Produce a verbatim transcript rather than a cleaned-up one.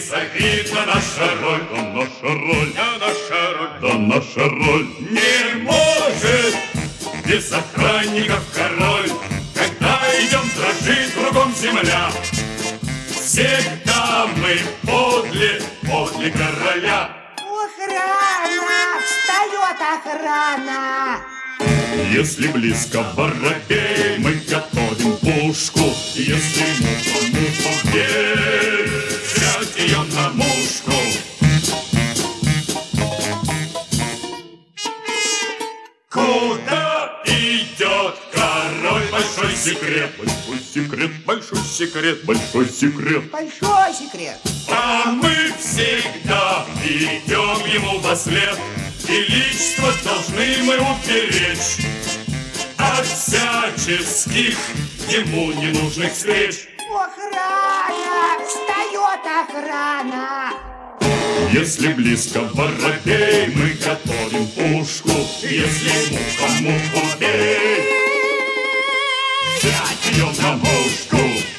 Безобидна наша роль, да наша роль, да наша роль, да наша роль. Не может без охранников король, когда идем, дрожит кругом земля. Всегда мы подле, подле короля. Охрана! Встает охрана! Если близко воробей, мы готовим пушку. Если муха, муха, бей, взять ее на мушку. Куда идет король? Большой секрет, большой секрет, большой секрет, большой секрет. Большой секрет. А мы всегда идем ему вослед, величество должны мы уберечь от всяческих ему ненужных встреч. Охрана! Встает охрана! Если близко воробей, мы готовим пушку. Если муха, муху бей, взять ее на мушку.